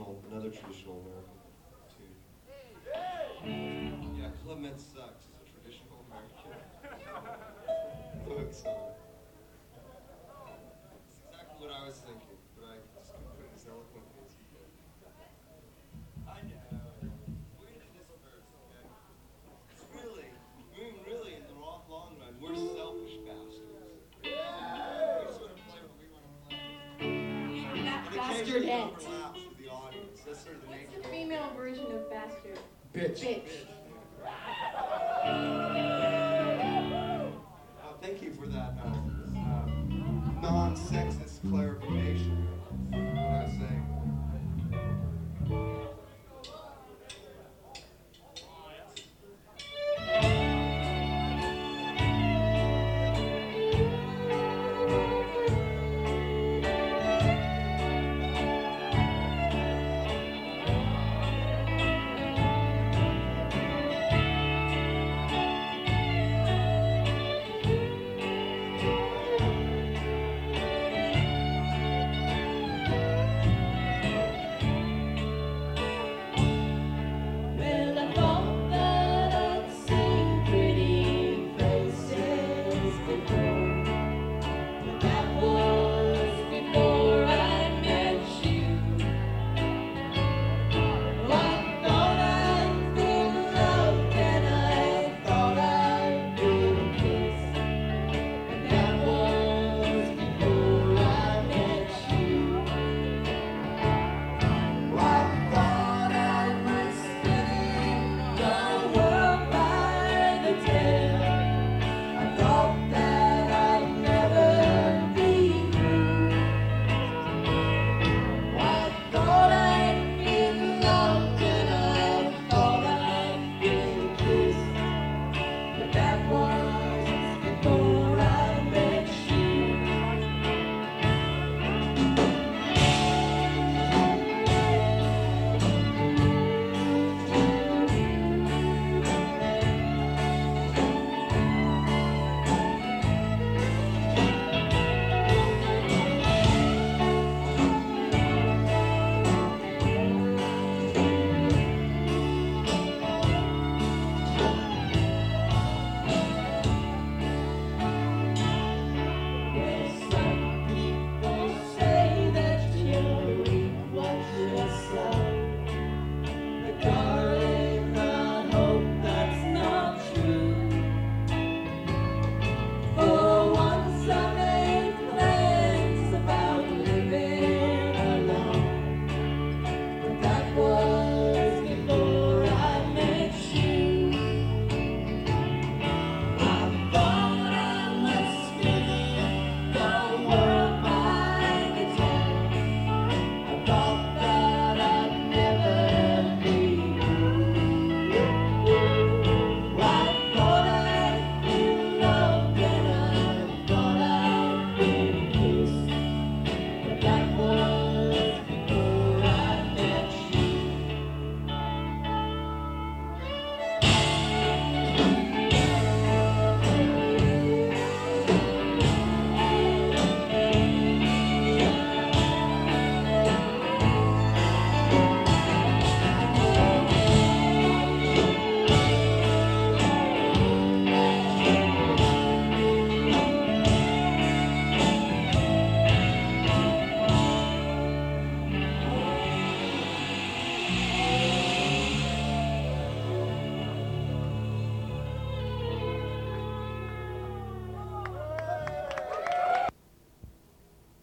another traditional American tune. Yeah, Club Med Sucks is a traditional American folk song. It's exactly what I was thinking, but I just couldn't put it as eloquently as you did. I know. We're into this verse, okay? It's really, in the long run, we're selfish bastards. We sort of play what we want to play. That And occasionally bastardette. overlaps with the audience. That's sort of the What's nature the of female version of bastard? Bitch. Bitch.